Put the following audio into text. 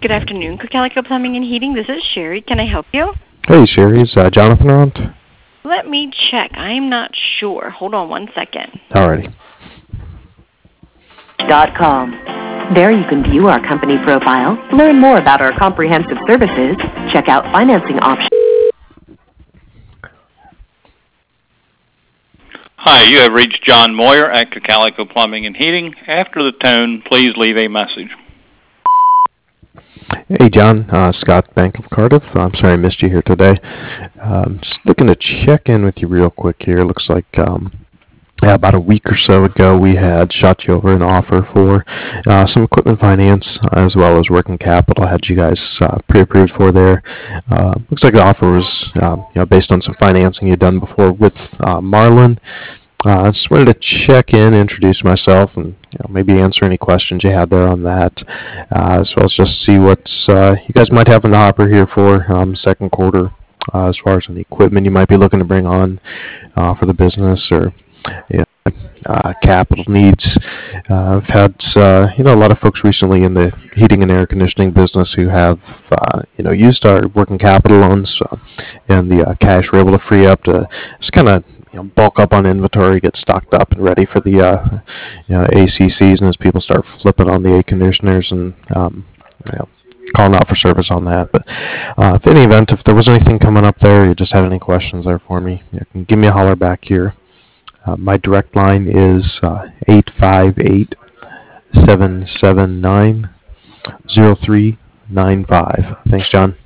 Good afternoon, Calico Plumbing and Heating. This is Sherry. Can I help you? Hey, Sherry. Is Jonathan around? Let me check. I'm not sure. Hold on one second. Alrighty. .com. There you can view our company profile, learn more about our comprehensive services, check out financing options. Hi, you have reached John Moyer at Calico Plumbing and Heating. After the tone, please leave a message. Hey, John. Scott, Bank of Cardiff. I'm sorry I missed you here today. Just looking to check in with you real quick here. Looks like about a week or so ago, we had shot you over an offer for some equipment finance as well as working capital. Had you guys pre-approved for there. Looks like the offer was based on some financing you'd done before with Marlin. I just wanted to check in, introduce myself, and maybe answer any questions you had there on that, as well as just see what you guys might have in the hopper here for second quarter, as far as any equipment you might be looking to bring on for the business, or capital needs. I've had a lot of folks recently in the heating and air conditioning business who have used our working capital loans and the cash we're able to free up to just kind of bulk up on inventory, get stocked up and ready for the AC season as people start flipping on the air conditioners and calling out for service on that. But if any event, if there was anything coming up there, you just have any questions there for me, you can give me a holler back here. My direct line is 858-779-0395. Thanks, John.